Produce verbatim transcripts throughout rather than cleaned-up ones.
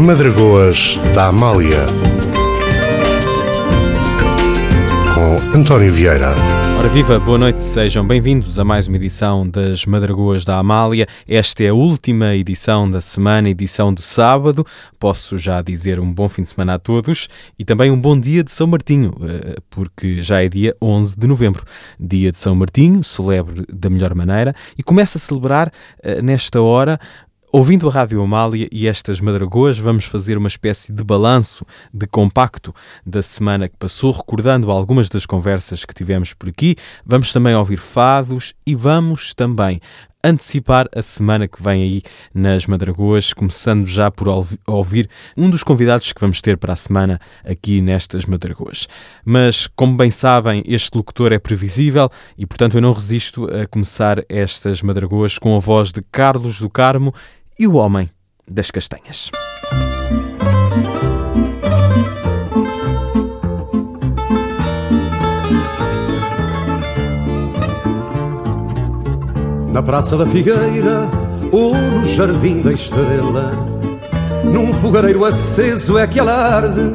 Madragoas da Amália, com António Vieira. Ora viva, boa noite, sejam bem-vindos a mais uma edição das Madragoas da Amália. Esta é a última edição da semana, edição de sábado. Posso já dizer um bom fim de semana a todos e também um bom dia de São Martinho, porque já é dia onze de novembro. Dia de São Martinho, celebre da melhor maneira e começa a celebrar nesta hora. Ouvindo a Rádio Amália e estas Madragoas, vamos fazer uma espécie de balanço, de compacto da semana que passou, recordando algumas das conversas que tivemos por aqui. Vamos também ouvir fados e vamos também antecipar a semana que vem aí nas Madragoas, começando já por ouvir um dos convidados que vamos ter para a semana aqui nestas Madragoas. Mas, como bem sabem, este locutor é previsível e, portanto, eu não resisto a começar estas Madragoas com a voz de Carlos do Carmo e o Homem das Castanhas. Na Praça da Figueira ou no Jardim da Estrela, num fogareiro aceso é que ela arde.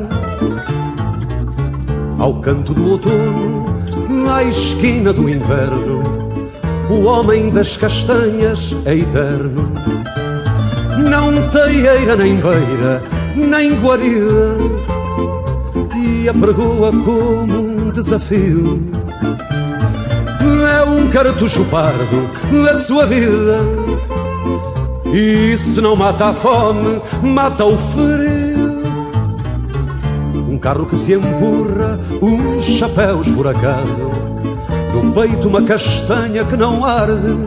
Ao canto do outono, à esquina do inverno, o homem das castanhas é eterno. Não tem eira nem beira, nem guarida, e apregoa como um desafio. É um cartucho pardo da sua vida, e se não mata a fome, mata o frio. Um carro que se empurra, um chapéu esburacado, no peito uma castanha que não arde.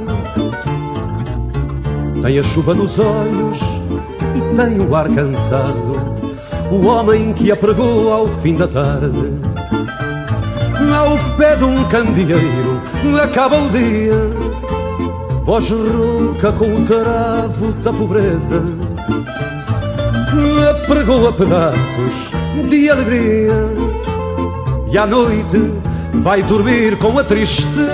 Tem a chuva nos olhos e tem o ar cansado, o homem que apregou ao fim da tarde. Ao pé de um candeeiro acaba o dia, voz rouca com o travo da pobreza, apregou a pedaços de alegria, e à noite vai dormir com a tristeza.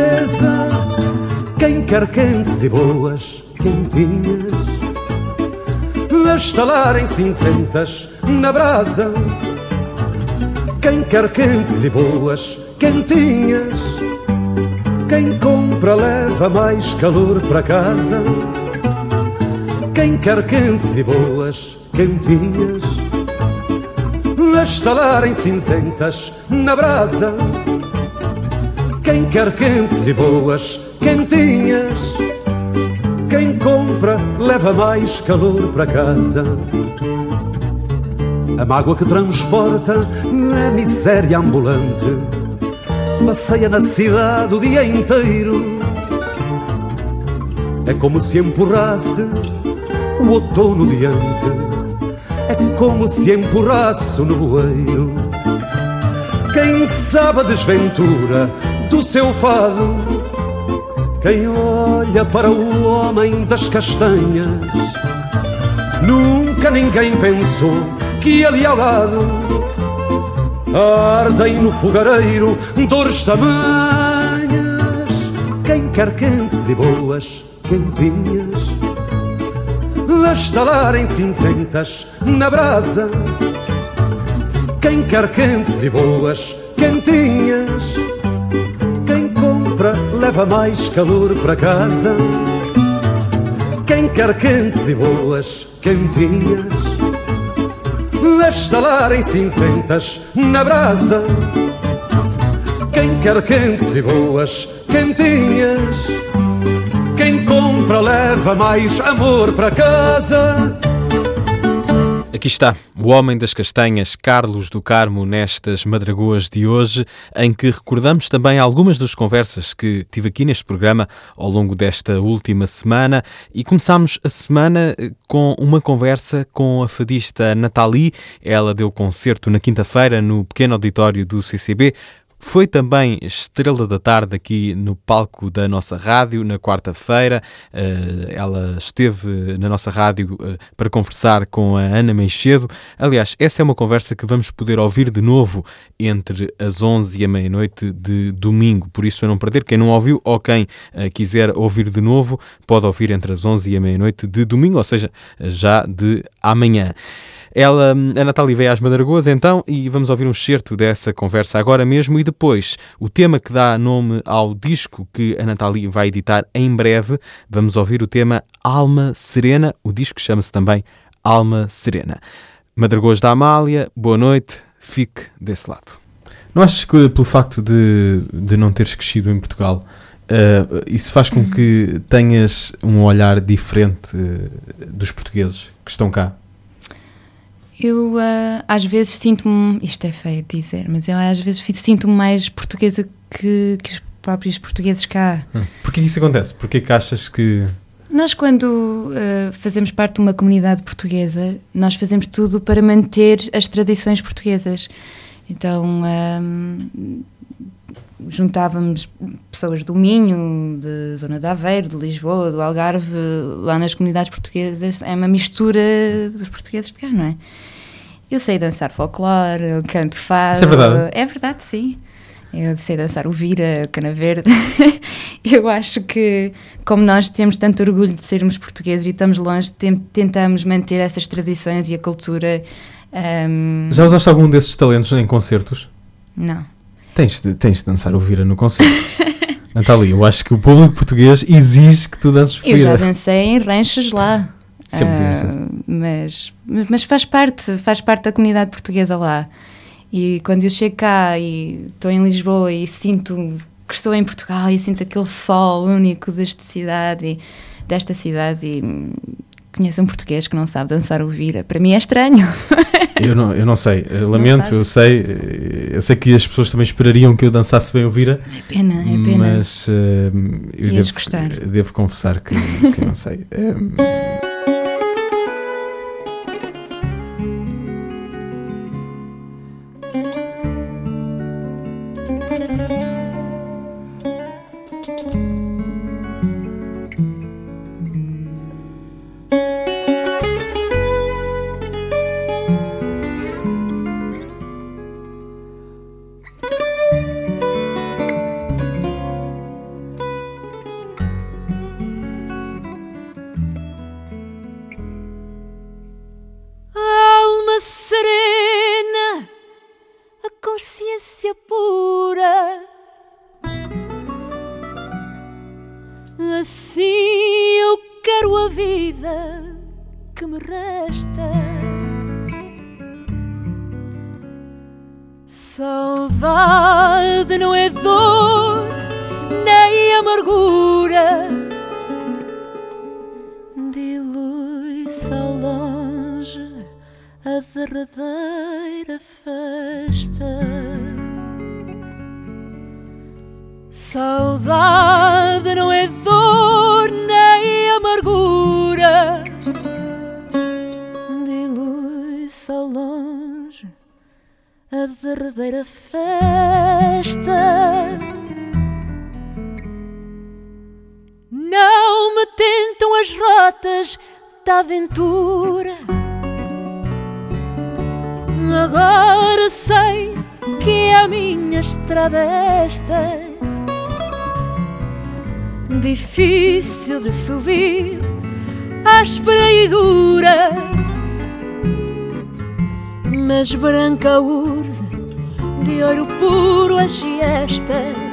Quem quer quentes e boas quentinhas a estalarem cinzentas na brasa, quem quer quentes e boas quentinhas, quem compra leva mais calor para casa. Quem quer quentes e boas quentinhas a estalarem cinzentas na brasa, quem quer quentes e boas quentinhas, quem compra leva mais calor para casa. A mágoa que transporta é miséria ambulante, passeia na cidade o dia inteiro. É como se empurrasse o outono diante, é como se empurrasse o nevoeiro. Quem sabe a desventura do seu fado, quem olha para o homem das castanhas, nunca ninguém pensou que ali ao lado ardem no fogareiro dores tamanhas. Quem quer quentes e boas quentinhas a estalarem cinzentas na brasa, quem quer quentes e boas quentinhas, quem compra leva mais calor para casa. Quem quer quentes e boas quentinhas a estalarem cinzentas na brasa, quem quer quentes e boas quentinhas, quem compra leva mais amor para casa. Aqui está o Homem das Castanhas, Carlos do Carmo, nestas Madragoas de hoje, em que recordamos também algumas das conversas que tive aqui neste programa ao longo desta última semana, e começámos a semana com uma conversa com a fadista Nathalie. Ela deu concerto na quinta-feira no pequeno auditório do C C B. foi também estrela da tarde aqui no palco da nossa rádio, na quarta-feira. Ela esteve na nossa rádio para conversar com a Ana Meixedo. Aliás, essa é uma conversa que vamos poder ouvir de novo entre as onze e a meia-noite de domingo, por isso a não perder. Quem não ouviu ou quem quiser ouvir de novo, pode ouvir entre as onze e a meia-noite de domingo, ou seja, já de amanhã. Ela, a Natália veio às Madragoas então e vamos ouvir um excerto dessa conversa agora mesmo e depois o tema que dá nome ao disco que a Natália vai editar em breve. Vamos ouvir o tema Alma Serena, o disco chama-se também Alma Serena. Madragoas da Amália, boa noite, fique desse lado. Não achas que pelo facto de, de não teres crescido em Portugal, uh, isso faz com que tenhas um olhar diferente uh, dos portugueses que estão cá? Eu uh, às vezes sinto-me, isto é feio de dizer, mas eu às vezes sinto-me mais portuguesa que, que os próprios portugueses cá. Hum. Porquê que isso acontece? Porquê que achas que... Nós quando uh, fazemos parte de uma comunidade portuguesa, nós fazemos tudo para manter as tradições portuguesas. Então um, juntávamos pessoas do Minho, da zona de Aveiro, de Lisboa, do Algarve, lá nas comunidades portuguesas. É uma mistura dos portugueses de cá, não é? Eu sei dançar folclore, eu canto fado. Isso é verdade? É verdade, sim. Eu sei dançar o vira, cana verde. Eu acho que, como nós temos tanto orgulho de sermos portugueses e estamos longe, tentamos manter essas tradições e a cultura. Um... Já usaste algum desses talentos em concertos? Não. Tens de, tens de dançar o vira no concerto. Natália, eu acho que o público português exige que tu dances o vira. Eu já dancei em ranchos lá. Uh, mas, mas faz parte, faz parte da comunidade portuguesa lá. E quando eu chego cá e estou em Lisboa e sinto que estou em Portugal e sinto aquele sol único desta cidade e, desta cidade e conheço um português que não sabe dançar o vira, para mim é estranho. Eu não, eu não sei, eu lamento, eu sei, eu sei que as pessoas também esperariam que eu dançasse bem o vira. É pena, é pena. Mas uh, eu devo, gostar. devo confessar que, que não sei. Um... Consciência pura, assim eu quero a vida que me resta. Saudade não é dor nem amargura, dilui-se ao longe a derradeira festa. Saudade não é dor nem amargura, dilui-se ao longe a derradeira festa. Não me tentam as rotas da aventura, agora sei que a minha estrada é esta. Difícil de subir, áspera e dura, mas branca urze de ouro puro a giesta.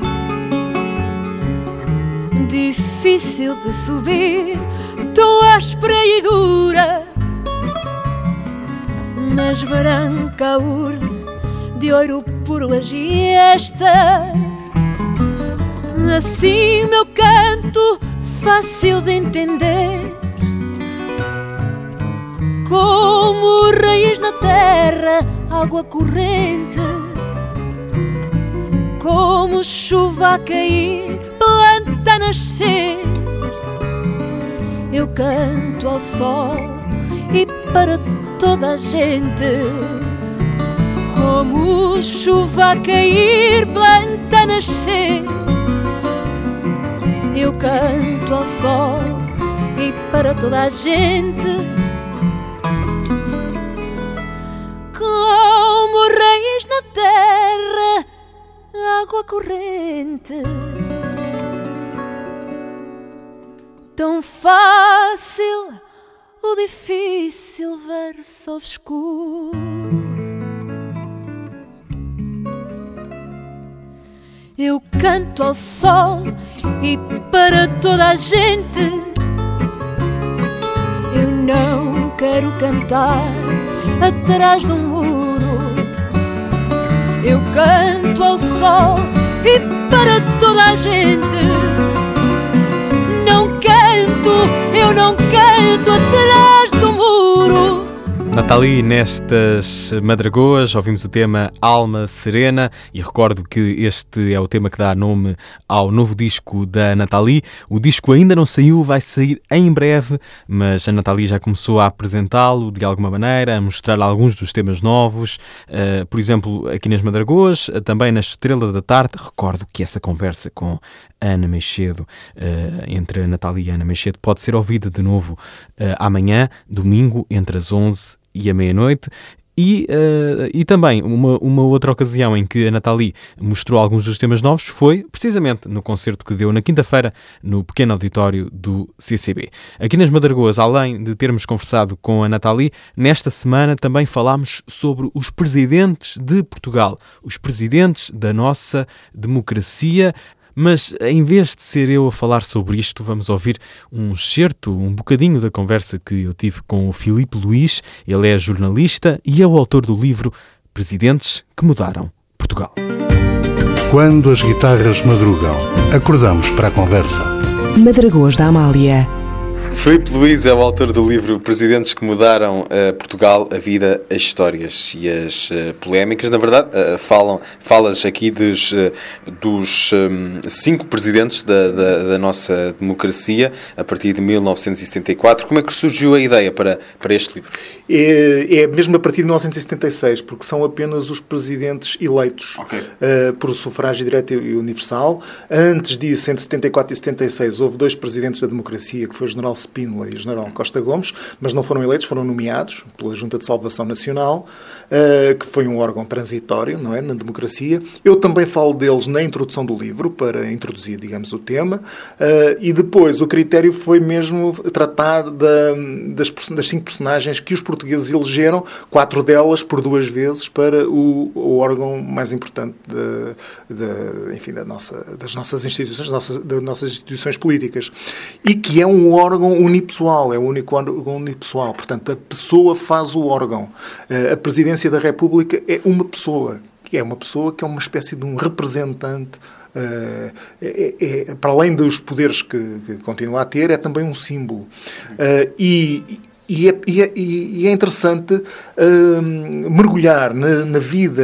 Difícil de subir, tão áspera e dura, mas branca urze de ouro puro a giesta. Assim meu canto fácil de entender, como raiz na terra, água corrente, como chuva a cair, planta a nascer. Eu canto ao sol e para toda a gente, como como chuva a cair, planta a nascer. Eu canto ao sol e para toda a gente, como raiz na terra, água corrente. Tão fácil o difícil verso obscuro. Eu canto ao sol e para toda a gente. Eu não quero cantar atrás de um muro. Eu canto ao sol e para toda a gente. Não canto, eu não canto atrás do muro. Nathalie, nestas Madragoas ouvimos o tema Alma Serena e recordo que este é o tema que dá nome ao novo disco da Nathalie. O disco ainda não saiu, vai sair em breve, mas a Nathalie já começou a apresentá-lo de alguma maneira, a mostrar alguns dos temas novos, uh, por exemplo, aqui nas Madragoas, uh, também na Estrela da Tarde. Recordo que essa conversa com Ana Meixedo, uh, entre a Nathalie e a Ana Meixedo, pode ser ouvida de novo uh, amanhã, domingo, entre as onze e a meia-noite. E, uh, e também uma, uma outra ocasião em que a Nathalie mostrou alguns dos temas novos foi precisamente no concerto que deu na quinta-feira no pequeno auditório do C C B. Aqui nas Madragoas, além de termos conversado com a Nathalie, nesta semana também falámos sobre os presidentes de Portugal, os presidentes da nossa democracia. Mas, em vez de ser eu a falar sobre isto, vamos ouvir um excerto, um bocadinho da conversa que eu tive com o Filipe Luís. Ele é jornalista e é o autor do livro Presidentes que Mudaram Portugal. Quando as guitarras madrugam, acordamos para a conversa. Madragoas da Amália. Filipe Luís é o autor do livro Presidentes que Mudaram uh, Portugal, a Vida, as Histórias e as uh, Polémicas. Na verdade, uh, falam, falas aqui dos, uh, dos um, cinco presidentes da, da, da nossa democracia a partir de mil novecentos e setenta e quatro. Como é que surgiu a ideia para, para este livro? É, é mesmo a partir de mil novecentos e setenta e seis, porque são apenas os presidentes eleitos okay. uh, por sufrágio direto e universal. Antes disso, entre setenta e quatro e setenta e seis, houve dois presidentes da democracia, que foi o general Spínola e o general Costa Gomes, mas não foram eleitos, foram nomeados pela Junta de Salvação Nacional, uh, que foi um órgão transitório, não é, na democracia. Eu também falo deles na introdução do livro, para introduzir, digamos, o tema, uh, e depois o critério foi mesmo tratar da, das, das cinco personagens que os portugueses elegeram, quatro delas por duas vezes, para o, o órgão mais importante de, de, enfim, da nossa, das nossas instituições, das nossas, das nossas instituições políticas, e que é um órgão unipessoal, é o único órgão unipessoal. Portanto, a pessoa faz o órgão. A Presidência da República é uma pessoa, é uma pessoa que é uma espécie de um representante. Uh, é, é, para além dos poderes que, que continua a ter, é também um símbolo. Uh, e E é, e, é, e é interessante uh, mergulhar na, na vida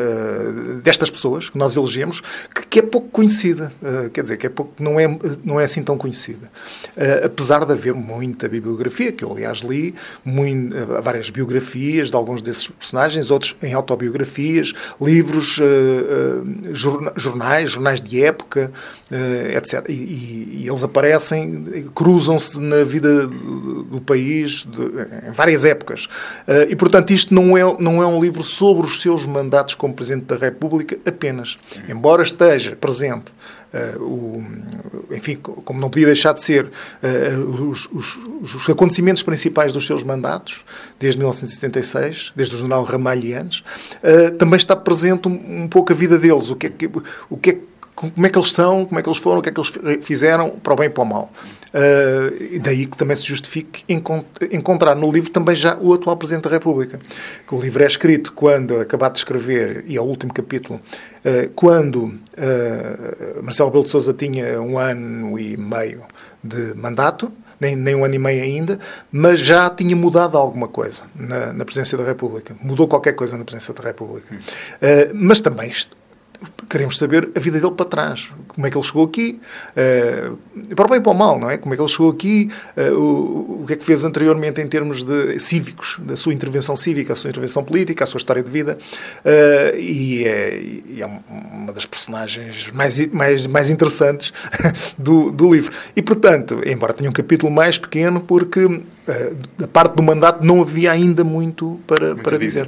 uh, destas pessoas que nós elegemos, que, que é pouco conhecida. Uh, quer dizer, que é pouco, não, é, não é assim tão conhecida. Uh, apesar de haver muita bibliografia, que eu, aliás, li, muito, uh, várias biografias de alguns desses personagens, outros em autobiografias, livros, uh, uh, jorna, jornais, jornais de época, uh, etcétera. E, e, e eles aparecem, cruzam-se na vida do, do país, De, em várias épocas. Uh, e, portanto, isto não é, não é um livro sobre os seus mandatos como Presidente da República apenas. Embora esteja presente, uh, o, enfim, como não podia deixar de ser, uh, os, os, os acontecimentos principais dos seus mandatos, desde mil novecentos e setenta e seis, desde o general Ramalho e antes, uh, também está presente um, um pouco a vida deles, o que é que, o que é, como é que eles são, como é que eles foram, o que é que eles fizeram, para o bem e para o mal. Uh, e daí que também se justifique encont- encontrar no livro também já o atual Presidente da República. Que o livro é escrito quando, acabado de escrever, e é o último capítulo, uh, quando uh, Marcelo Rebelo de Sousa tinha um ano e meio de mandato, nem, nem um ano e meio ainda, mas já tinha mudado alguma coisa na, na Presidência da República. Mudou qualquer coisa na Presidência da República. Uh, mas também queremos saber a vida dele para trás. Como é que ele chegou aqui, uh, para o bem e para o mal, não é? Como é que ele chegou aqui, uh, o, o que é que fez anteriormente em termos de cívicos, da sua intervenção cívica, a sua intervenção política, a sua história de vida. Uh, e, é, e é uma das personagens mais, mais, mais interessantes do, do livro. E, portanto, embora tenha um capítulo mais pequeno, porque uh, da parte do mandato não havia ainda muito para, muito para dizer.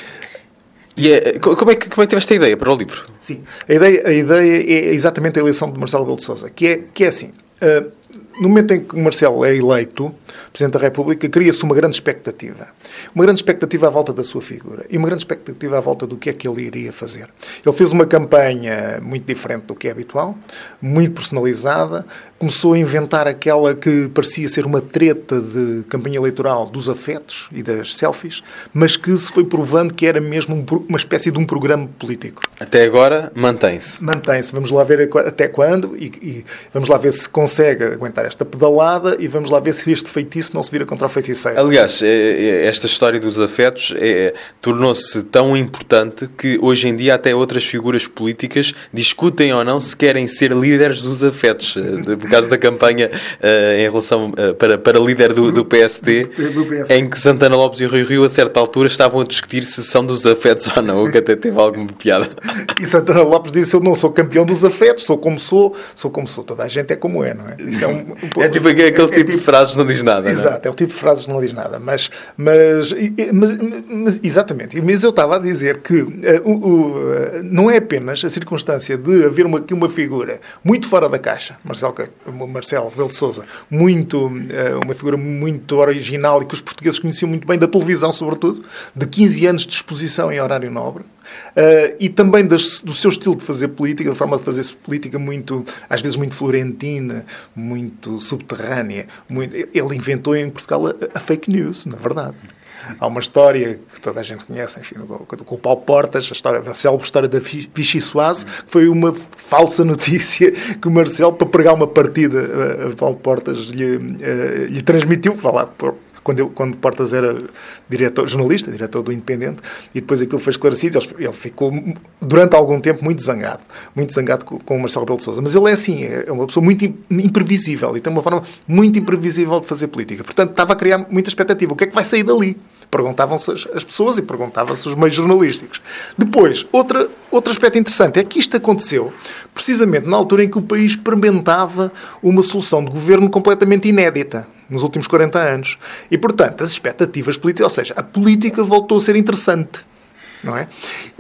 E é, como, é que, como é que tiveste a ideia para o livro? Sim, a ideia, a ideia é exatamente a eleição de Marcelo Rebelo de Sousa, que é, que é assim, uh, no momento em que o Marcelo é eleito Presidente da República, cria-se uma grande expectativa. Uma grande expectativa à volta da sua figura e uma grande expectativa à volta do que é que ele iria fazer. Ele fez uma campanha muito diferente do que é habitual, muito personalizada, começou a inventar aquela que parecia ser uma treta de campanha eleitoral dos afetos e das selfies, mas que se foi provando que era mesmo um, uma espécie de um programa político. Até agora mantém-se. Mantém-se. Vamos lá ver até quando e, e vamos lá ver se consegue aguentar esta pedalada e vamos lá ver se este feitiço não se vira contra o feiticeiro. Aliás, esta história dos afetos é, tornou-se tão importante que hoje em dia até outras figuras políticas discutem ou não se querem ser líderes dos afetos. Por causa da campanha uh, em relação uh, para, para líder do, do P S D, do P S D, em que Santana Lopes e Rui Rio a certa altura estavam a discutir se são dos afetos ou não, o que até teve alguma piada. E Santana Lopes disse: eu não sou campeão dos afetos, sou como sou, sou como sou, toda a gente é como é, não é? Isto é, um, um, é tipo aquele é, tipo, é tipo de frases não diz nada. Exato, não é? É o tipo de frases não diz nada, mas, mas, mas, mas exatamente, mas eu estava a dizer que uh, uh, uh, não é apenas a circunstância de haver uma, uma figura muito fora da caixa, Marcelo, Marcelo Rebelo de Sousa, muito, uh, uma figura muito original e que os portugueses conheciam muito bem, da televisão sobretudo, de quinze anos de exposição em horário nobre, uh, e também das, do seu estilo de fazer política, da forma de fazer política muito, às vezes muito florentina, muito subterrânea. Muito, ele inventou em Portugal a, a fake news, na verdade. Há uma história que toda a gente conhece, enfim, com, com o Paulo Portas, a, história, a célebre história da Vichy Soase, que foi uma falsa notícia que o Marcelo, para pregar uma partida, a Paulo Portas lhe, uh, lhe transmitiu, vai lá, por, Quando, eu, quando Portas era diretor, jornalista, diretor do Independente, e depois aquilo foi esclarecido, ele, ele ficou durante algum tempo muito zangado, muito zangado com, com o Marcelo Rebelo de Sousa. Mas ele é assim, é uma pessoa muito imprevisível e tem uma forma muito imprevisível de fazer política. Portanto, estava a criar muita expectativa. O que é que vai sair dali? Perguntavam-se as, as pessoas e perguntavam-se os meios jornalísticos. Depois, outra, outro aspecto interessante é que isto aconteceu precisamente na altura em que o país experimentava uma solução de governo completamente inédita nos últimos quarenta anos. E, portanto, as expectativas políticas, ou seja, a política voltou a ser interessante, não é?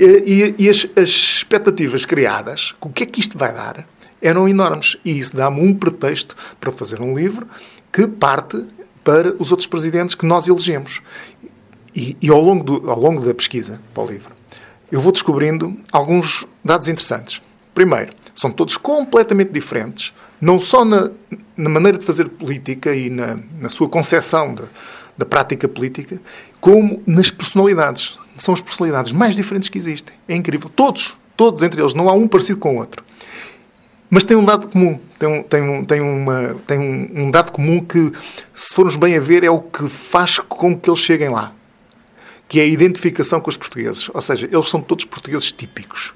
E, e, e as, as expectativas criadas, o que é que isto vai dar, eram enormes. E isso dá-me um pretexto para fazer um livro que parte para os outros presidentes que nós elegemos. E, e ao, longo do, ao longo da pesquisa para o livro, eu vou descobrindo alguns dados interessantes. Primeiro, são todos completamente diferentes, não só na, na maneira de fazer política e na, na sua concepção da, da prática política, como nas personalidades. São as personalidades mais diferentes que existem. É incrível. Todos, todos entre eles, não há um parecido com o outro. Mas tem um dado comum. Tem um, tem um, tem uma, tem um, um dado comum que, se formos bem a ver, é o que faz com que eles cheguem lá. Que é a identificação com os portugueses. Ou seja, eles são todos portugueses típicos.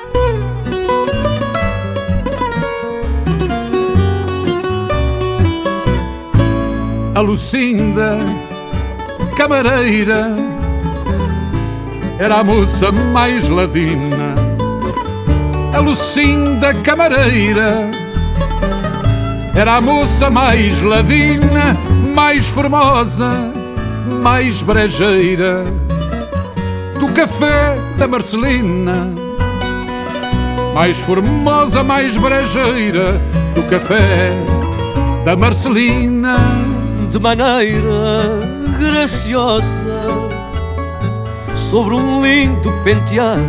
A Lucinda, camareira, era a moça mais ladina. A Lucinda, camareira, era a moça mais ladina, mais formosa, mais brejeira do café da Marcelina. Mais formosa, mais brejeira do café da Marcelina. De maneira graciosa, sobre um lindo penteado.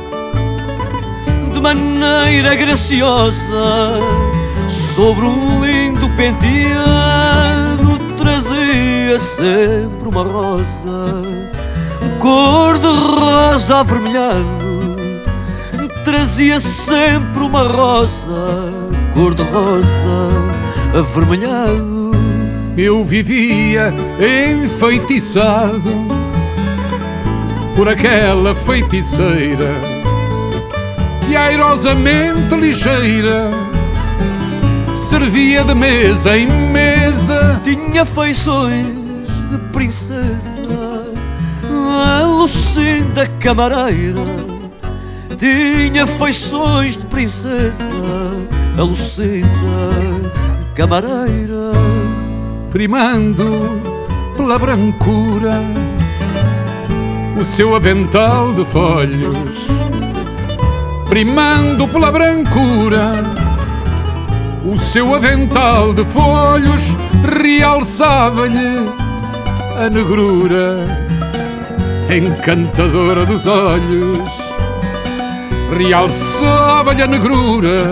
De maneira graciosa, sobre um lindo penteado, trazia sempre uma rosa, cor de rosa avermelhado. Trazia sempre uma rosa, cor de rosa avermelhado. Eu vivia enfeitiçado por aquela feiticeira que airosamente ligeira servia de mesa em mesa. Tinha feições de princesa, a Lucinda camareira. Tinha feições de princesa, a Lucinda camareira. Primando pela brancura o seu avental de folhos, primando pela brancura o seu avental de folhos, realçava-lhe a negrura encantadora dos olhos, realçava-lhe a negrura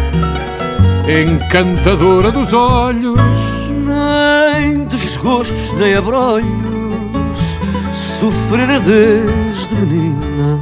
encantadora dos olhos. Nem desgostos nem abrolhos sofrera desde menina,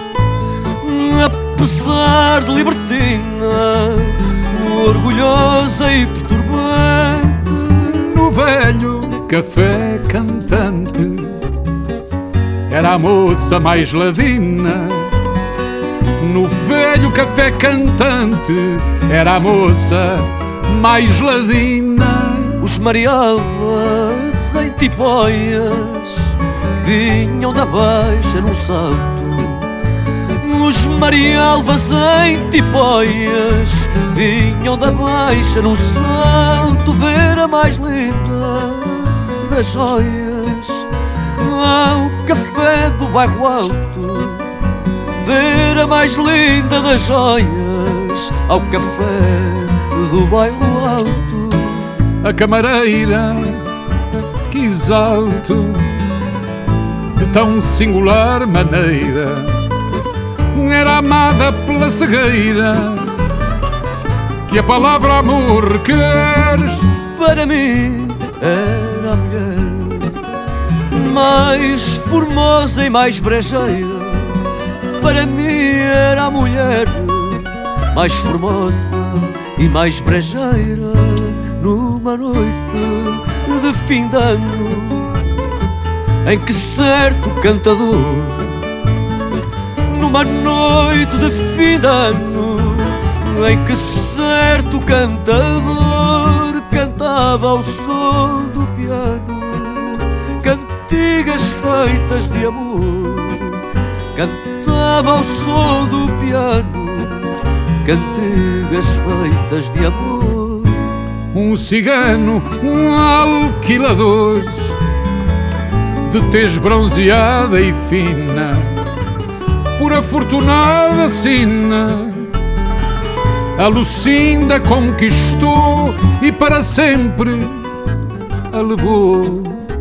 apesar de libertina, orgulhosa e perturbante. No velho café cantante era a moça mais ladina. No velho café cantante era a moça mais ladina. Os marialvas em tipóias vinham da baixa num salto. Os marialvas em tipóias vinham da baixa num salto ver a mais linda das joias ao café do bairro alto. Ver a mais linda das joias ao café do bairro alto. A camareira que exalto de tão singular maneira era amada pela cegueira que a palavra amor queres. Para mim era a mulher mais formosa e mais brejeira. Para mim era a mulher mais formosa e mais brejeira. Numa noite de fim de ano em que certo cantador, numa noite de fim de ano em que certo cantador cantava ao som do piano cantigas feitas de amor, cantava ao som do piano cantigas feitas de amor. Um cigano, um alquilador de tez bronzeada e fina, por afortunada sina, a Lucinda conquistou e para sempre a levou.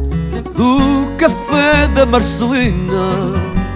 Do café da Marcelina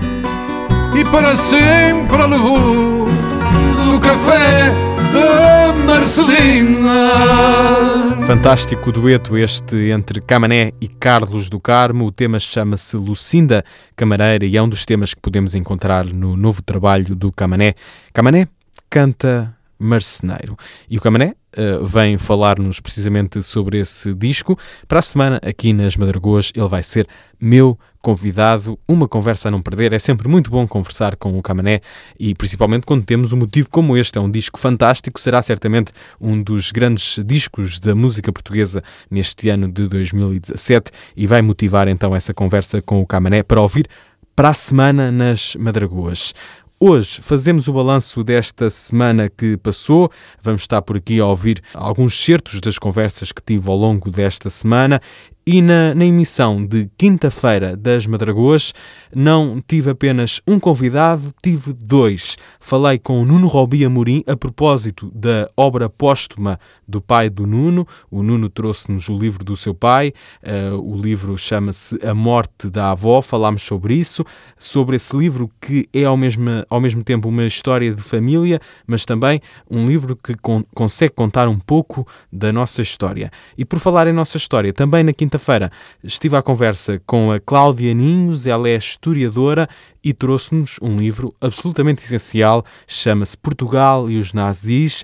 e para sempre a levou. Do café da Marcelina. Fantástico dueto este entre Camané e Carlos do Carmo. O tema chama-se Lucinda Camareira e é um dos temas que podemos encontrar no novo trabalho do Camané. Camané canta Marceneiro. E o Camané uh, vem falar-nos precisamente sobre esse disco. Para a semana, aqui nas Madragoas, ele vai ser meu convidado. Uma conversa a não perder. É sempre muito bom conversar com o Camané e principalmente quando temos um motivo como este. É um disco fantástico. Será certamente um dos grandes discos da música portuguesa neste ano de dois mil e dezassete e vai motivar então essa conversa com o Camané para ouvir para a semana nas Madragoas. Hoje fazemos o balanço desta semana que passou. Vamos estar por aqui a ouvir alguns certos das conversas que tive ao longo desta semana. E na, na emissão de quinta-feira das Madragoas não tive apenas um convidado, tive dois. Falei com o Nuno Robi Amorim a propósito da obra póstuma do pai do Nuno. O Nuno trouxe-nos o livro do seu pai. Uh, o livro chama-se A Morte da Avó. Falámos sobre isso, sobre esse livro que é ao mesmo, ao mesmo tempo uma história de família, mas também um livro que con- consegue contar um pouco da nossa história. E por falar em nossa história, também na quinta feira estive à conversa com a Cláudia Ninhos, ela é historiadora e trouxe-nos um livro absolutamente essencial, chama-se Portugal e os Nazis,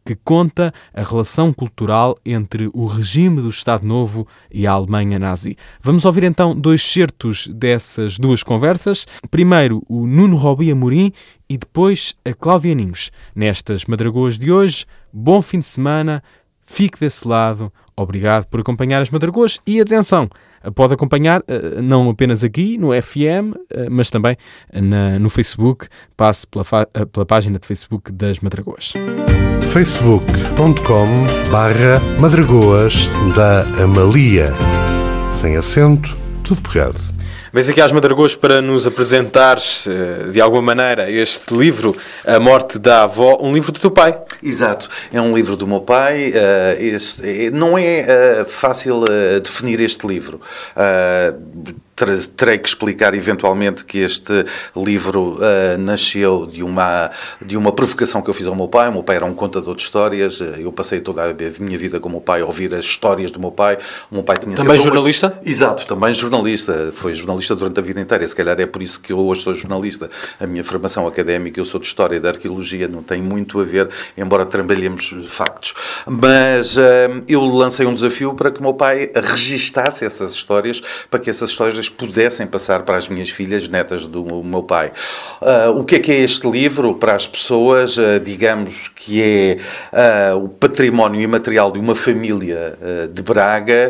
que conta a relação cultural entre o regime do Estado Novo e a Alemanha nazi. Vamos ouvir então dois certos dessas duas conversas. Primeiro o Nuno Robi Amorim e depois a Cláudia Ninhos. Nestas Madragoas de hoje, bom fim de semana, fique desse lado, obrigado por acompanhar as Madragoas e atenção, pode acompanhar não apenas aqui no F M, mas também na, no Facebook. Passe pela, pela página de Facebook das Madragoas. facebook ponto com barra Madragoas da Amália. Sem acento, tudo pegado. Vens aqui às Madragoas para nos apresentares, de alguma maneira, este livro, A Morte da Avó, um livro do teu pai. Exato, é um livro do meu pai. Uh, este, não é uh, fácil uh, definir este livro. Uh, Terei que explicar eventualmente que este livro uh, nasceu de uma, de uma provocação que eu fiz ao meu pai. O meu pai era um contador de histórias. Eu passei toda a minha vida com o meu pai a ouvir as histórias do meu pai. O meu pai tinha também jornalista? Uma... Exato, também jornalista. Foi jornalista durante a vida inteira. E se calhar é por isso que eu hoje sou jornalista. A minha formação académica, eu sou de História e de Arqueologia, não tem muito a ver, embora trabalhemos factos. Mas uh, eu lancei um desafio para que o meu pai registasse essas histórias, para que essas histórias pudessem passar para as minhas filhas, netas do meu pai. Uh, o que é que é este livro? Para as pessoas, uh, digamos que é uh, o património imaterial de uma família uh, de Braga,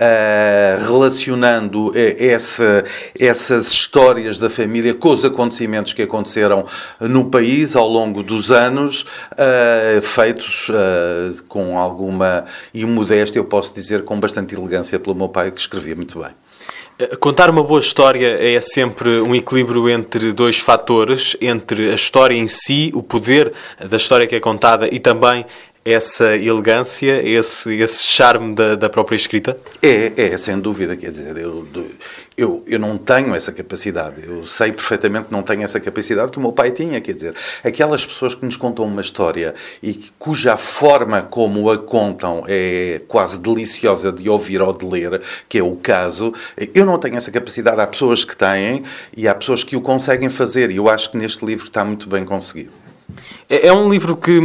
uh, relacionando uh, essa, essas histórias da família com os acontecimentos que aconteceram no país ao longo dos anos, uh, feitos uh, com alguma imodéstia, eu posso dizer, com bastante elegância pelo meu pai, que escrevia muito bem. Contar uma boa história é sempre um equilíbrio entre dois fatores, entre a história em si, o poder da história que é contada e também essa elegância, esse, esse charme da, da própria escrita? É, é, sem dúvida, quer dizer, eu, eu, eu não tenho essa capacidade, eu sei perfeitamente que não tenho essa capacidade que o meu pai tinha, quer dizer, aquelas pessoas que nos contam uma história e cuja forma como a contam é quase deliciosa de ouvir ou de ler, que é o caso, eu não tenho essa capacidade, há pessoas que têm e há pessoas que o conseguem fazer, e eu acho que neste livro está muito bem conseguido. É um livro que,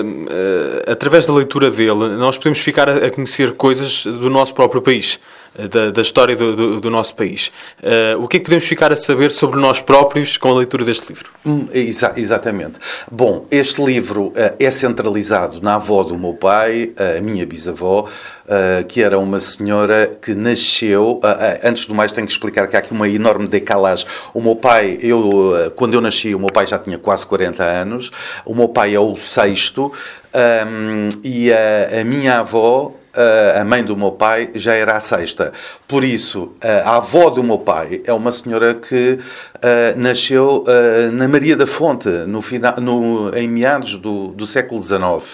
através da leitura dele, nós podemos ficar a conhecer coisas do nosso próprio país, da, da história do, do, do nosso país. O que é que podemos ficar a saber sobre nós próprios com a leitura deste livro? Hum, exa- exatamente. Bom, este livro uh, é centralizado na avó do meu pai, a minha bisavó, uh, que era uma senhora que nasceu... Uh, uh, antes do mais, tenho que explicar que há aqui uma enorme decalagem. O meu pai, eu, uh, quando eu nasci, o meu pai já tinha quase quarenta anos. O meu pai é o sexto. Um, e a, a minha avó... a mãe do meu pai já era a sexta. Por isso, a avó do meu pai é uma senhora que uh, nasceu uh, na Maria da Fonte, no final, no, em meados do, do século dezenove.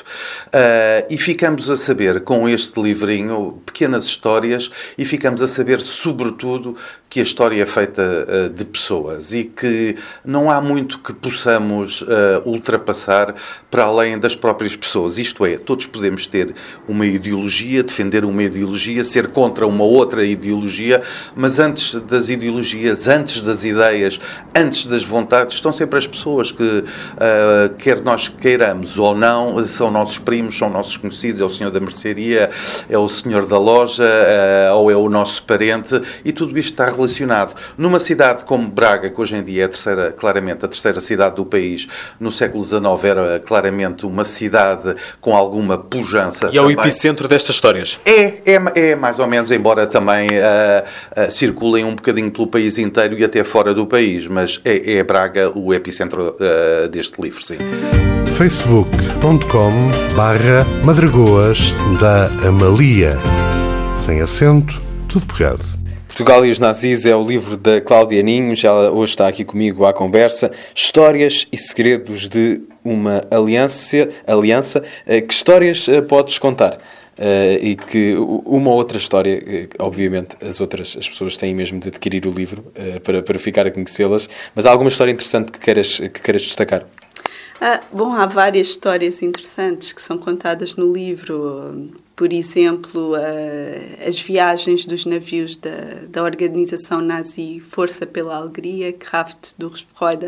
Uh, e ficamos a saber, com este livrinho, pequenas histórias, e ficamos a saber, sobretudo, que a história é feita uh, de pessoas e que não há muito que possamos uh, ultrapassar para além das próprias pessoas. Isto é, todos podemos ter uma ideologia, defender uma ideologia, ser contra uma outra ideologia, mas antes das ideologias, antes das ideias, antes das vontades, estão sempre as pessoas que, uh, quer nós queiramos ou não, são nossos primos, são nossos conhecidos, é o senhor da mercearia, é o senhor da loja, uh, ou é o nosso parente, e tudo isto está relacionado. Numa cidade como Braga, que hoje em dia é a terceira, claramente a terceira cidade do país, no século dezenove era claramente uma cidade com alguma pujança. E é o epicentro destas histórias. É, é, é mais ou menos, embora também uh, uh, circulem um bocadinho pelo país inteiro e até fora do país, mas é, é Braga o epicentro uh, deste livro, sim. facebook ponto com barra Madragoas da Amália. Sem acento, tudo pegado. Portugal e os Nazis é o livro da Cláudia Ninhos. Ela hoje está aqui comigo à conversa. Histórias e segredos de uma aliança. aliança. Que histórias podes contar? Uh, e que uma ou outra história, uh, obviamente as outras as pessoas têm mesmo de adquirir o livro uh, para, para ficar a conhecê-las, mas há alguma história interessante que queiras, que queiras destacar? Ah, bom, há várias histórias interessantes que são contadas no livro. Por exemplo, uh, as viagens dos navios da, da organização nazi Força pela Alegria, Kraft Durchfreude,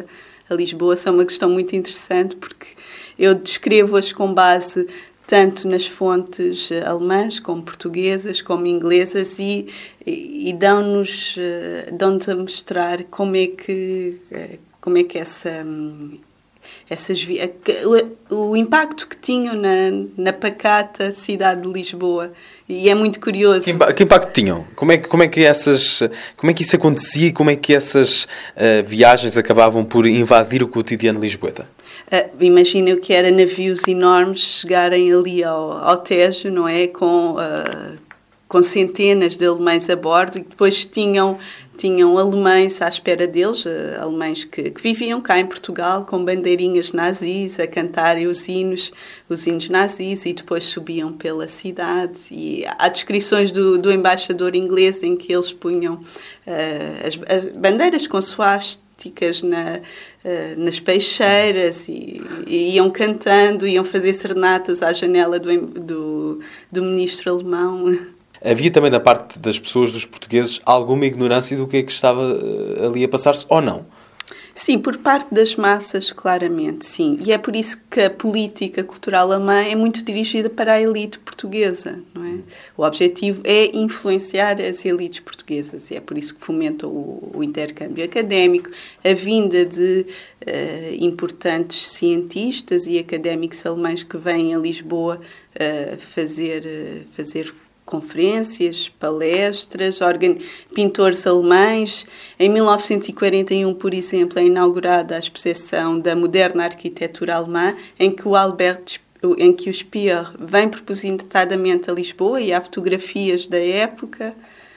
a Lisboa são uma questão muito interessante, porque eu descrevo-as com base tanto nas fontes alemãs, como portuguesas, como inglesas, e, e, e dão-nos, dão-nos a mostrar como é que, como é que essa... Essas, o, o impacto que tinham na, na pacata cidade de Lisboa, e é muito curioso. Que, que impacto tinham? Como é que, como é que essas, como é que isso acontecia e como é que essas uh, viagens acabavam por invadir o cotidiano lisboeta? Uh, Imagina o que era navios enormes chegarem ali ao, ao Tejo, não é? Com, uh, com centenas de alemães a bordo, e depois tinham... Tinham alemães à espera deles, alemães que, que viviam cá em Portugal com bandeirinhas nazis, a cantarem os hinos, os hinos nazis, e depois subiam pela cidade. E há descrições do, do embaixador inglês em que eles punham uh, as, as bandeiras com suásticas na, uh, nas peixeiras e, e iam cantando, iam fazer serenatas à janela do, do, do ministro alemão. Havia também da parte das pessoas, dos portugueses, alguma ignorância do que é que estava uh, ali a passar-se, ou não? Sim, por parte das massas, claramente, sim. E é por isso que a política cultural alemã é muito dirigida para a elite portuguesa, não é? O objetivo é influenciar as elites portuguesas, e é por isso que fomenta o, o intercâmbio académico, a vinda de uh, importantes cientistas e académicos alemães que vêm a Lisboa uh, fazer... Uh, fazer conferências, palestras, organ... pintores alemães. Em mil novecentos e quarenta e um, por exemplo, é inaugurada a exposição da moderna arquitetura alemã, em que o Albert, em que o Speer vem propositadamente a Lisboa, e há fotografias da época.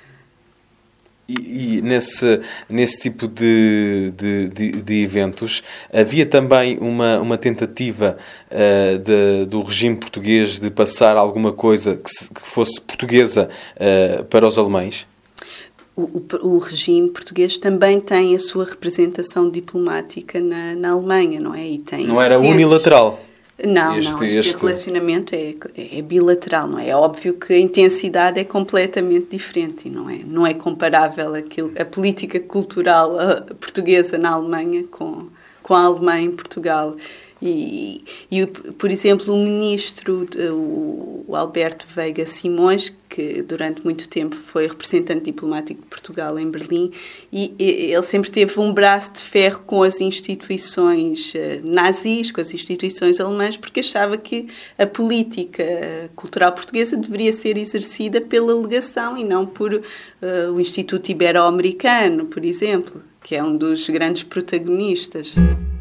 E, e nesse, nesse tipo de, de, de, de eventos havia também uma, uma tentativa uh, de, do regime português de passar alguma coisa que, se, que fosse portuguesa uh, para os alemães? O, o, o regime português também tem a sua representação diplomática na, na Alemanha, não é? E tem não era centros... unilateral? Não, este, não, este, este relacionamento é, é bilateral, não é? É óbvio que a intensidade é completamente diferente, não é? Não é comparável aquilo, a política cultural portuguesa na Alemanha com, com a alemã em Portugal. E, e, por exemplo, o ministro, o Alberto Veiga Simões, que durante muito tempo foi representante diplomático de Portugal em Berlim, e ele sempre teve um braço de ferro com as instituições nazis, com as instituições alemãs, porque achava que a política cultural portuguesa deveria ser exercida pela legação e não por uh, o Instituto Ibero-Americano, por exemplo, que é um dos grandes protagonistas.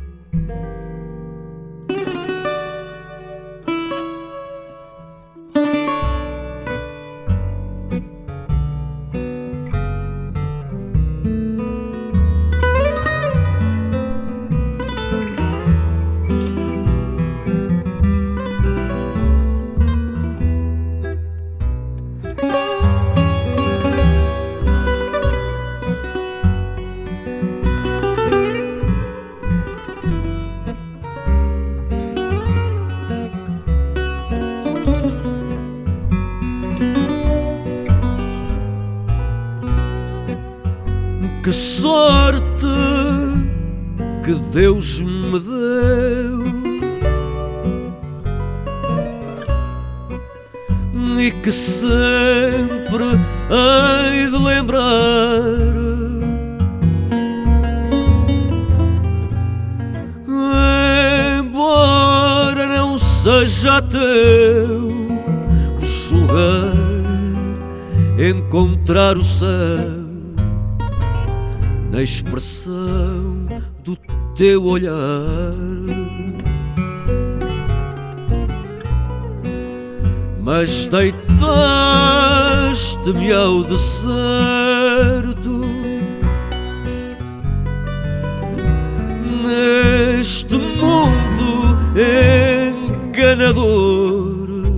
Que sorte que Deus me deu, e que sempre hei de lembrar, embora não seja teu, julguei encontrar o céu na expressão do teu olhar. Mas deitaste-me ao deserto, neste mundo enganador.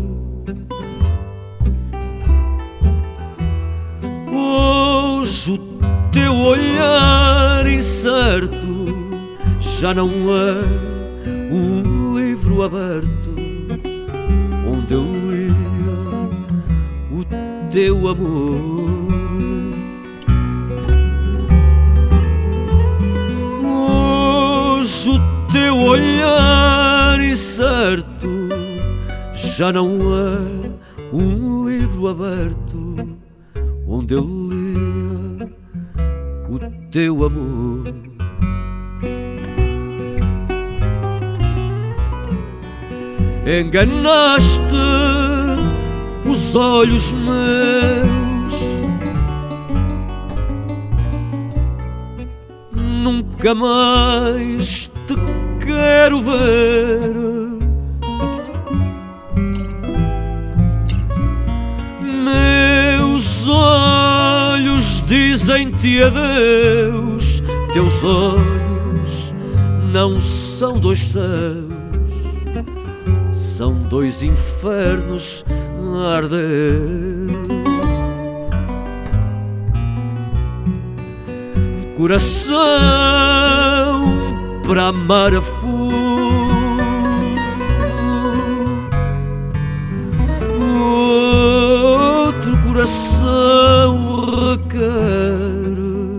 Hoje o teu olhar incerto já não é um livro aberto onde eu lia o teu amor. Hoje teu olhar incerto já não é um livro aberto onde eu lia o teu amor. Enganaste os olhos meus, nunca mais te quero ver. Meus olhos dizem-te adeus, teus olhos não são dois céus, são dois infernos a arder. Coração para amar a fundo, outro coração requer.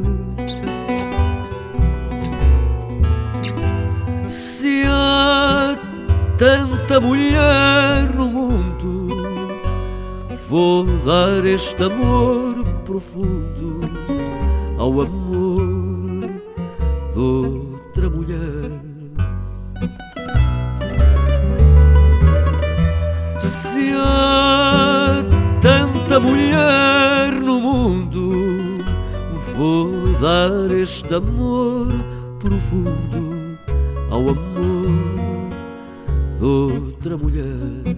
Se há tanta mulher no mundo, vou dar este amor profundo ao amor de outra mulher. Se há tanta mulher no mundo, vou dar este amor profundo ao amor de outra mulher.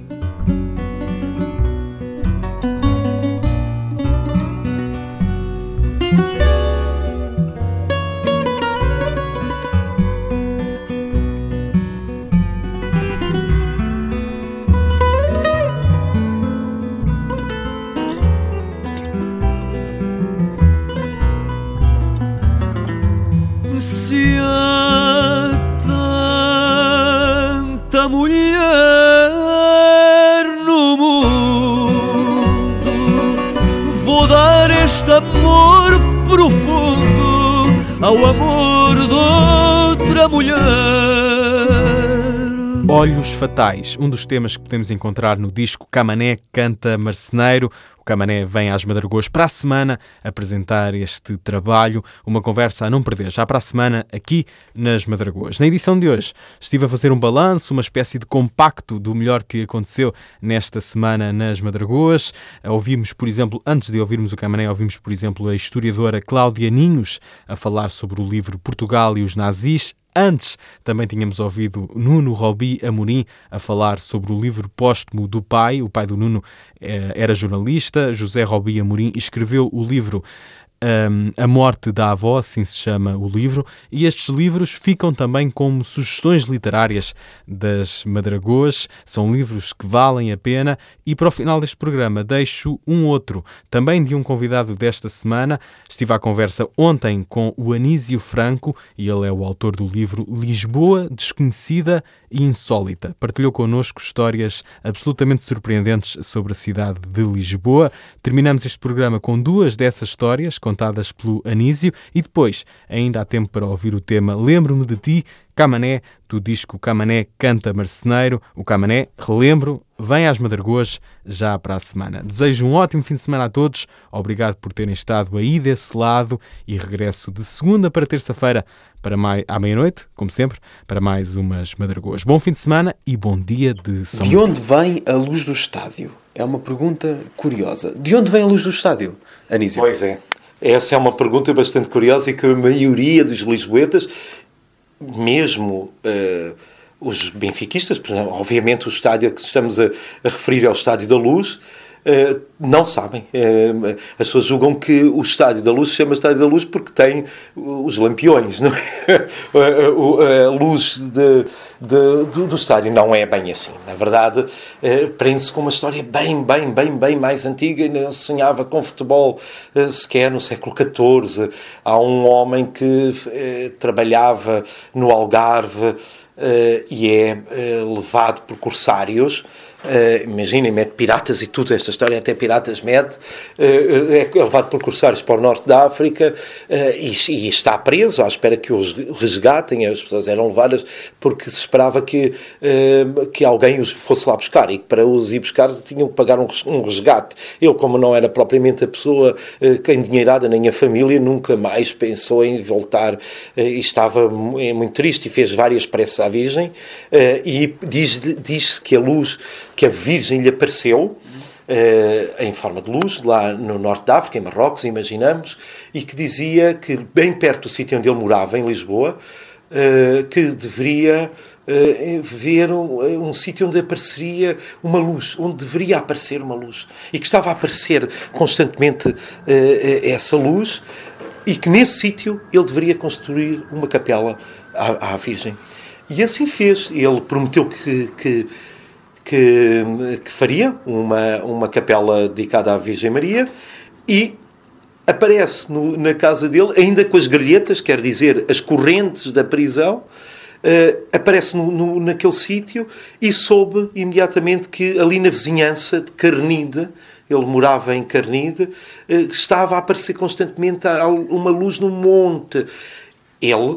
Se há tanta mulher no mundo, vou dar este amor profundo ao amor de outra mulher. Olhos Fatais, um dos temas que podemos encontrar no disco Camané Canta Marceneiro. O Camané vem às Madragoas para a semana apresentar este trabalho, uma conversa a não perder já para a semana aqui nas Madragoas. Na edição de hoje estive a fazer um balanço, uma espécie de compacto do melhor que aconteceu nesta semana nas Madragoas. Ouvimos, por exemplo, antes de ouvirmos o Camané, ouvimos, por exemplo, a historiadora Cláudia Ninhos a falar sobre o livro Portugal e os Nazis. Antes, também tínhamos ouvido Nuno Robi Amorim a falar sobre o livro póstumo do pai. O pai do Nuno eh, era jornalista. José Robi Amorim escreveu o livro um, A Morte da Avó, assim se chama o livro, e estes livros ficam também como sugestões literárias das Madragoas. São livros que valem a pena. E para o final deste programa deixo um outro, também de um convidado desta semana. Estive à conversa ontem com o Anísio Franco, e ele é o autor do livro Lisboa Desconhecida e Insólita. Partilhou connosco histórias absolutamente surpreendentes sobre a cidade de Lisboa. Terminamos este programa com duas dessas histórias, contadas pelo Anísio, e depois ainda há tempo para ouvir o tema Lembro-me de Ti, Camané, do disco Camané Canta Marceneiro. O Camané, relembro, vem às Madragoas já para a semana. Desejo um ótimo fim de semana a todos. Obrigado por terem estado aí desse lado, e regresso de segunda para terça-feira para mais, à meia-noite, como sempre, para mais umas Madragoas. Bom fim de semana e bom dia de São De onde vem a luz do estádio? É uma pergunta curiosa. De onde vem a luz do estádio, Anísio? Pois é. Essa é uma pergunta bastante curiosa, e que a maioria dos lisboetas, mesmo uh, os benfiquistas, por exemplo, obviamente o estádio que estamos a, a referir é o Estádio da Luz, uh, não sabem. Uh, as pessoas julgam que o Estádio da Luz se chama Estádio da Luz porque tem os lampiões, não é? a, a luz de, de, do, do estádio não é bem assim. Na verdade, uh, prende-se com uma história bem, bem, bem, bem mais antiga. Não sonhava com futebol uh, sequer no século catorze. Há um homem que uh, trabalhava no Algarve, uh, e é uh, levado por corsários. Uh, imaginem, mete piratas e tudo, esta história até piratas mete, uh, é levado por corsários para o norte da África uh, e, e está preso à espera que os resgatem. As pessoas eram levadas porque se esperava que, uh, que alguém os fosse lá buscar, e que para os ir buscar tinham que pagar um, um resgate. Ele, como não era propriamente a pessoa uh, endinheirada, nem a família, nunca mais pensou em voltar uh, e estava muito triste e fez várias preces à Virgem, uh, e diz, diz que a luz, que a Virgem lhe apareceu uh, em forma de luz, lá no norte da África, em Marrocos, imaginamos, e que dizia que, bem perto do sítio onde ele morava, em Lisboa, uh, que deveria uh, ver um, um sítio onde apareceria uma luz, onde deveria aparecer uma luz, e que estava a aparecer constantemente uh, essa luz, e que nesse sítio ele deveria construir uma capela à, à Virgem. E assim fez. Ele prometeu que... que Que, que faria uma, uma capela dedicada à Virgem Maria, e aparece no, na casa dele, ainda com as grelhetas, quer dizer, as correntes da prisão, uh, aparece no, no, naquele sítio, e soube imediatamente que ali na vizinhança de Carnide, ele morava em Carnide, uh, estava a aparecer constantemente uma luz no monte. Ele,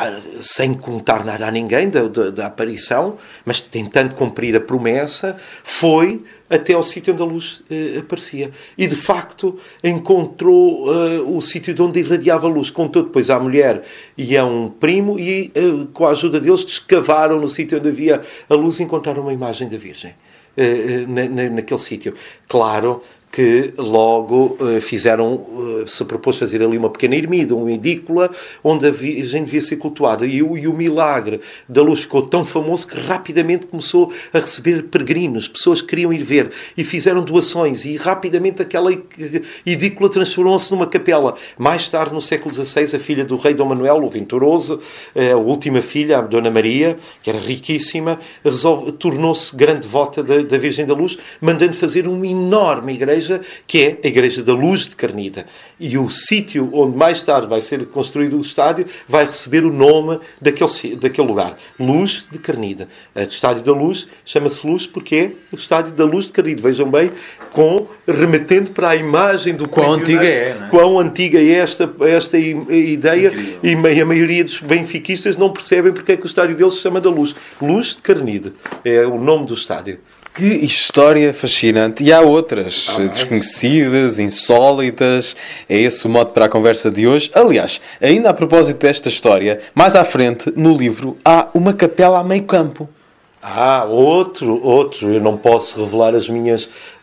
sem contar nada a ninguém da, da, da aparição, mas tentando cumprir a promessa, foi até ao sítio onde a luz uh, aparecia. E, de facto, encontrou uh, o sítio de onde irradiava a luz. Contou depois à mulher e a um primo, e, uh, com a ajuda deles, escavaram no sítio onde havia a luz e encontraram uma imagem da Virgem uh, na, na, naquele sítio. Claro que logo uh, fizeram, uh, se propôs fazer ali uma pequena ermida, uma edícula, onde a Virgem devia ser cultuada. E o, e o milagre da luz ficou tão famoso que rapidamente começou a receber peregrinos, pessoas que queriam ir ver, e fizeram doações, e rapidamente aquela edícula transformou-se numa capela. Mais tarde, no século dezasseis, a filha do rei Dom Manuel, o Venturoso, a última filha, a Dona Maria, que era riquíssima, resolve, tornou-se grande devota da, da Virgem da Luz, mandando fazer uma enorme igreja, que é a Igreja da Luz de Carnide. E o sítio onde mais tarde vai ser construído o estádio vai receber o nome daquele, daquele lugar. Luz de Carnide. O Estádio da Luz chama-se Luz porque é o Estádio da Luz de Carnide. Vejam bem, com, remetendo para a imagem do quão antiga é, não é? Quão antiga é esta, esta ideia. Incrível. E a maioria dos benfiquistas não percebem porque é que o estádio deles se chama da Luz. Luz de Carnide é o nome do estádio. Que história fascinante. E há outras ah, desconhecidas, insólitas. É esse o modo para a conversa de hoje. Aliás, ainda a propósito desta história, mais à frente, no livro, há uma capela a meio campo. Ah, outro, outro. Eu não posso revelar as minhas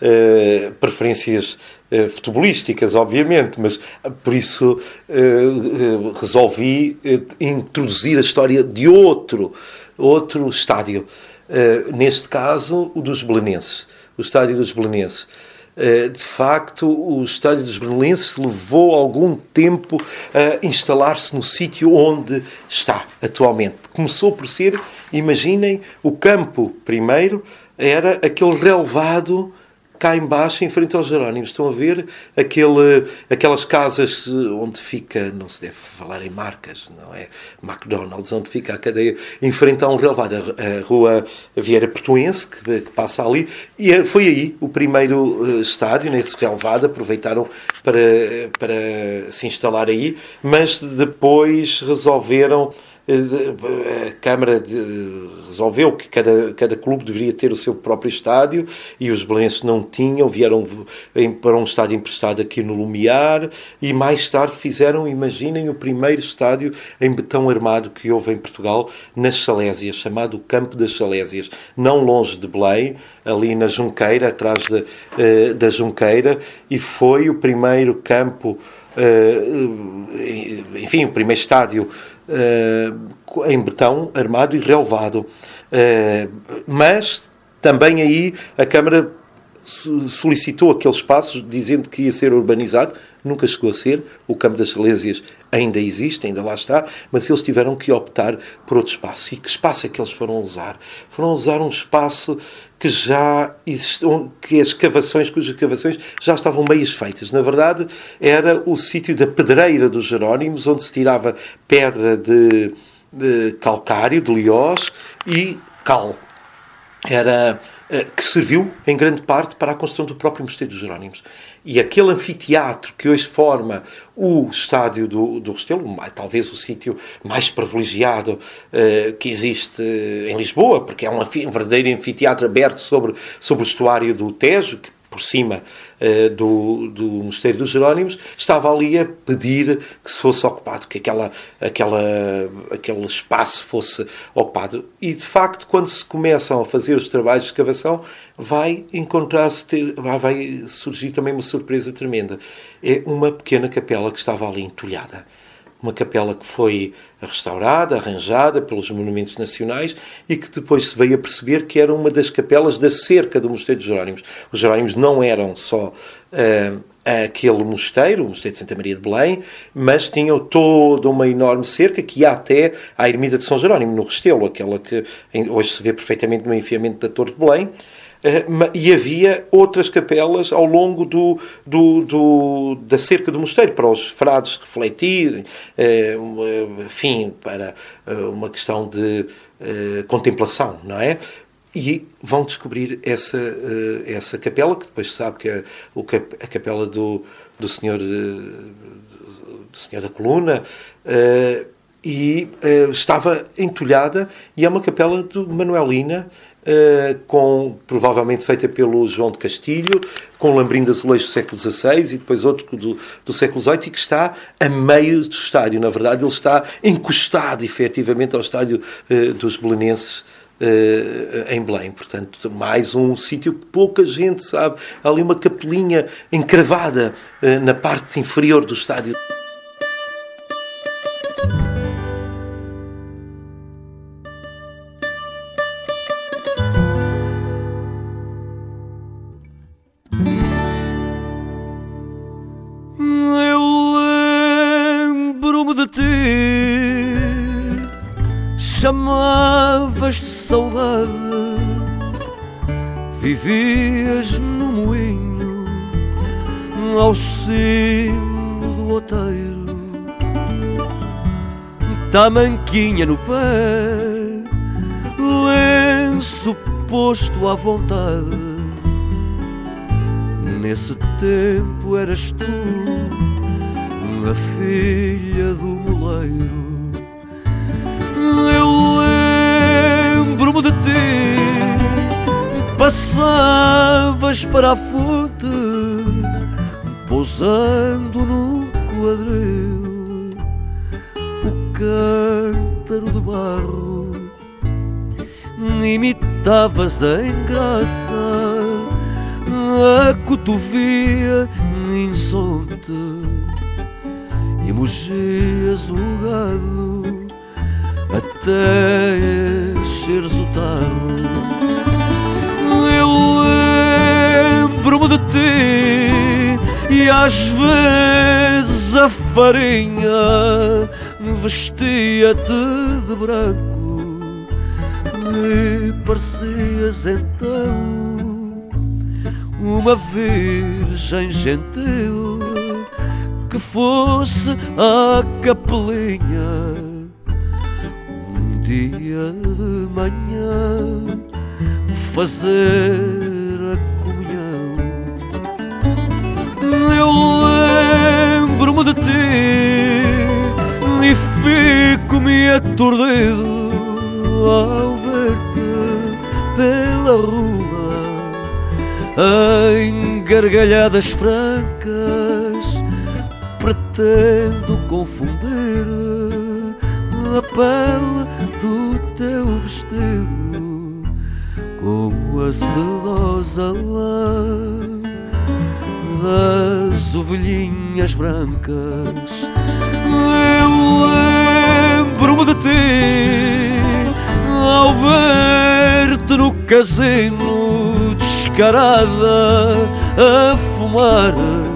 uh, preferências uh, futebolísticas, obviamente, mas uh, por isso uh, uh, resolvi uh, introduzir a história de outro, outro estádio. Uh, neste caso, o dos belenenses, o estádio dos belenenses. Uh, de facto, o estádio dos belenenses levou algum tempo a instalar-se no sítio onde está atualmente. Começou por ser, imaginem, o campo primeiro era aquele relevado cá embaixo, em frente aos Jerónimos. Estão a ver aquele, aquelas casas onde fica, não se deve falar em marcas, não é? McDonald's, onde fica a cadeia, em frente a um relevado, a, a rua Vieira Portuense, que, que passa ali. E foi aí o primeiro uh, estádio, nesse relevado, aproveitaram para, para se instalar aí, mas depois resolveram. A Câmara resolveu que cada, cada clube deveria ter o seu próprio estádio, e os belenenses não tinham, vieram para um estádio emprestado aqui no Lumiar, e mais tarde fizeram, imaginem, o primeiro estádio em betão armado que houve em Portugal, nas Salésias, chamado Campo das Salésias, não longe de Belém, ali na Junqueira, atrás da, da Junqueira, e foi o primeiro campo, enfim, o primeiro estádio Uh, em betão armado e relevado. Uh, mas também aí a Câmara solicitou aquele espaço dizendo que ia ser urbanizado. Nunca chegou a ser. O Campo das Salésias ainda existe, ainda lá está, mas eles tiveram que optar por outro espaço. E que espaço é que eles foram usar? Foram usar um espaço que já existiam, que as escavações, cujas escavações já estavam meias feitas. Na verdade, era o sítio da Pedreira dos Jerónimos, onde se tirava pedra de de calcário, de liós e cal. Era, que serviu em grande parte para a construção do próprio Mosteiro dos Jerónimos. E aquele anfiteatro que hoje forma o estádio do, do Restelo, talvez o sítio mais privilegiado uh, que existe em Lisboa, porque é um, um verdadeiro anfiteatro aberto sobre, sobre o estuário do Tejo, que por cima uh, do, do Mosteiro dos Jerónimos, estava ali a pedir que se fosse ocupado, que aquela, aquela, aquele espaço fosse ocupado. E, de facto, quando se começam a fazer os trabalhos de escavação, vai encontrar-se, ter, vai, vai surgir também uma surpresa tremenda. É uma pequena capela que estava ali entulhada. Uma capela que foi restaurada, arranjada pelos monumentos nacionais e que depois se veio a perceber que era uma das capelas da cerca do Mosteiro dos Jerónimos. Os Jerónimos não eram só uh, aquele mosteiro, o Mosteiro de Santa Maria de Belém, mas tinham toda uma enorme cerca que ia até à ermida de São Jerónimo, no Restelo, aquela que hoje se vê perfeitamente no enfiamento da Torre de Belém. Uh, e havia outras capelas ao longo do, do, do, da cerca do mosteiro, para os frades refletirem, uh, enfim, para uh, uma questão de uh, contemplação, não é? E vão descobrir essa, uh, essa capela, que depois se sabe que é o, a capela do, do, senhor, uh, do Senhor da Coluna, uh, e uh, estava entulhada, e é uma capela do Manuelina, Uh, com, provavelmente feita pelo João de Castilho, com lambrim de azulejo do século dezasseis e depois outro do, do século dezoito, e que está a meio do estádio. Na verdade, ele está encostado, efetivamente, ao estádio uh, dos belenenses uh, em Belém. Portanto, mais um sítio que pouca gente sabe. Há ali uma capelinha encravada uh, na parte inferior do estádio. Chamavas-te saudade, vivias no moinho, ao cimo do outeiro, tamanquinha no pé, lenço posto à vontade. Nesse tempo eras tu, a filha do moleiro. Eu lembro-me de ti, passavas para a fonte, pousando no quadril, o cântaro de barro, imitavas em graça a cotovia insonte e mugias o gado até encheres o tarro. Eu lembro-me de ti e às vezes a farinha vestia-te de branco e parecias então uma virgem gentil que fosse à capelinha dia de manhã fazer a comunhão. Eu lembro-me de ti e fico-me aturdido ao ver-te pela rua em gargalhadas francas, pretendo confundir a pele do teu vestido com a sedosa lã das ovelhinhas brancas. Eu lembro-me de ti ao ver-te no casino descarada a fumar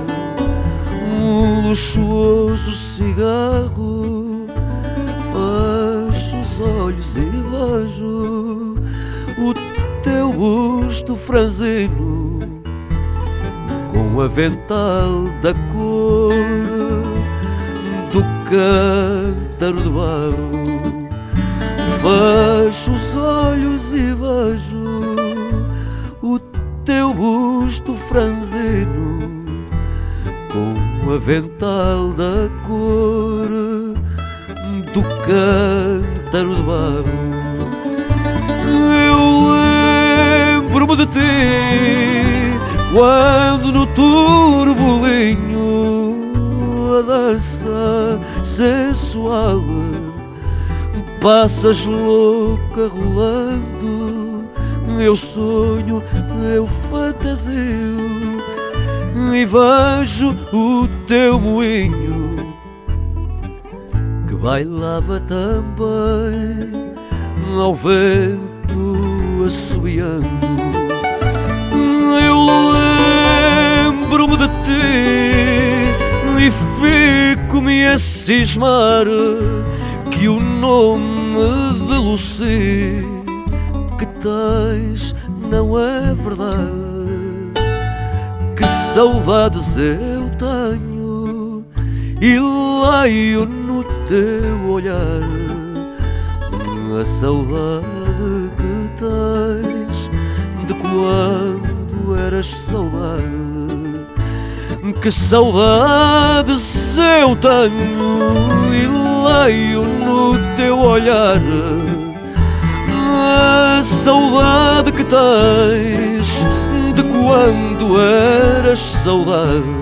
um luxuoso cigarro. Fecho os olhos e vejo o teu busto franzino com o avental da cor do cântaro de barro. fecho os olhos e vejo o teu busto franzino com o avental da cor do cântaro de barro. Eu lembro-me de ti quando no turbolinho a dança sensual passas louca rolando. Eu sonho, eu fantasio e vejo o teu moinho que bailava também ao vento assobiando. Eu lembro-me de ti e fico-me a cismar que o nome de Lucy que tens não é verdade. Que saudades eu tenho e leio no teu olhar a saudade que tens de quando eras saudade. Que saudades eu tenho e leio no teu olhar a saudade que tens de quando eras saudade.